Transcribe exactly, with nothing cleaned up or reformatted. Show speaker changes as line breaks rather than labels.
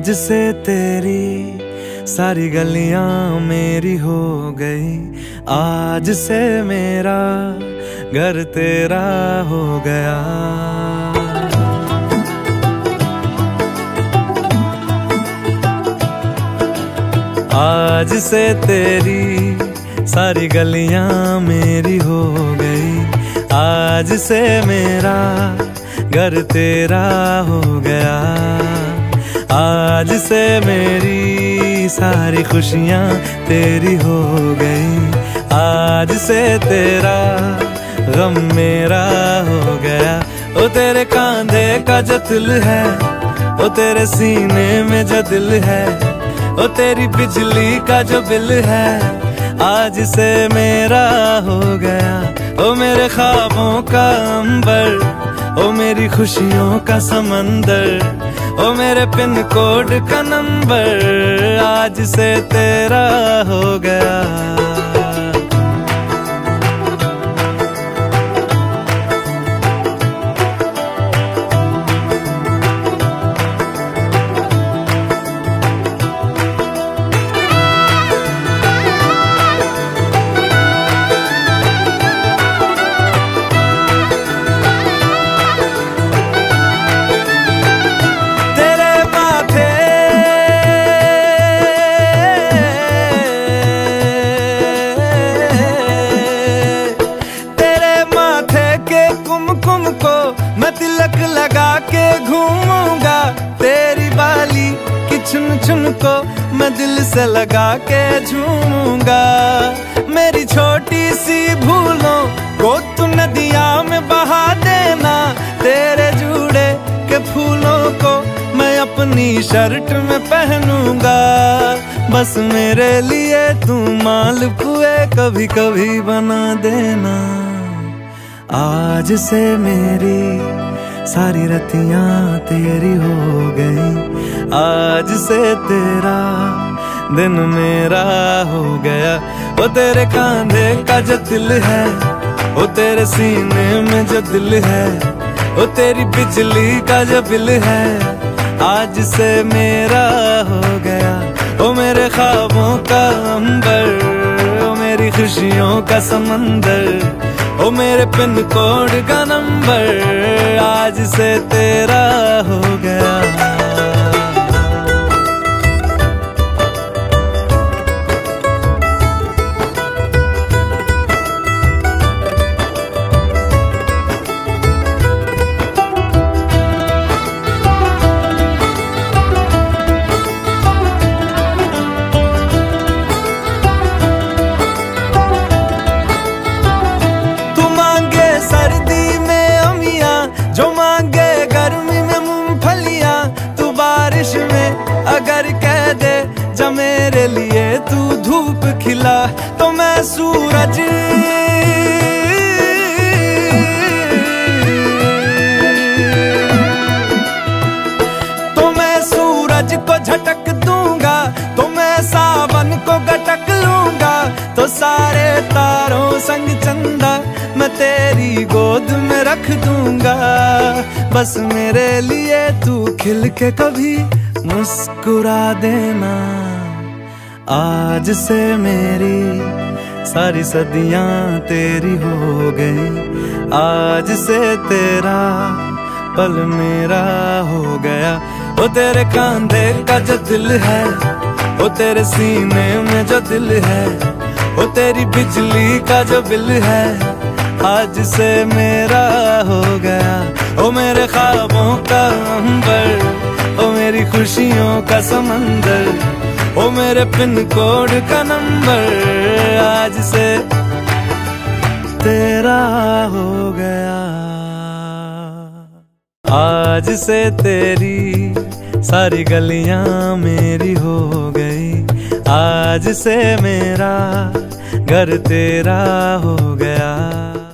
आज से तेरी सारी गलियां मेरी हो गई, आज से मेरा घर तेरा हो गया। आज से तेरी सारी गलियां मेरी हो गई, आज से मेरा घर तेरा हो गया। आज से मेरी सारी खुशियां तेरी हो गई, आज से तेरा गम मेरा हो गया। ओ तेरे कांधे का जो दिल है, ओ तेरे सीने में जो दिल है, ओ तेरी बिजली का जो बिल है, आज से मेरा हो गया। ओ मेरे ख्वाबों का अंबर, ओ मेरी खुशियों का समंदर, ओ मेरे पिन कोड का नंबर, आज से तेरा हो गया। मैं तिलक लगा के घूमूंगा, तेरी बाली की चुन चुन को मैं दिल से लगा के झूमूंगा। मेरी छोटी सी भूलों को तू नदिया में बहा देना, तेरे जूड़े के फूलों को मैं अपनी शर्ट में पहनूंगा। बस मेरे लिए तू मालपुए कभी कभी बना देना। आज से मेरी सारी रतियां तेरी हो गई, आज से तेरा दिन मेरा हो गया। ओ तेरे कांधे का जो दिल है, ओ तेरे सीने में जो दिल है, ओ तेरी बिजली का जो बिल है, आज से मेरा हो गया। ओ मेरे ख्वाबों का अंबर, ओ मेरी खुशियों का समंदर, ओ मेरे पिन कोड का नंबर, आज से तेरा हो गया। सर्दी में अमियां जो मांगे गर्मी में मूंगफलियां, तू बारिश में अगर कह दे जा मेरे लिए तू धूप खिला, तो मैं सूरज तो मैं सूरज को झटक दूंगा, तो मैं सावन को गटक लूंगा, तो सारे तारों संग चंदा मैं तेरी गोद में रख दूंगा। बस मेरे लिए तू खिल के कभी मुस्कुरा देना। आज से मेरी सारी सदियां तेरी हो गई, आज से तेरा पल मेरा हो गया। ओ तेरे कांधे का जो दिल है, ओ तेरे सीने में जो दिल है, ओ तेरी बिजली का जो बिल है, आज से मेरा हो गया। ओ मेरे ख्वाबों का अंबर, ओ मेरी खुशियों का समंदर, ओ मेरे पिन कोड का नंबर, आज से तेरा हो गया। आज से तेरी सारी गलियां मेरी हो गई, आज से मेरा घर तेरा हो गया।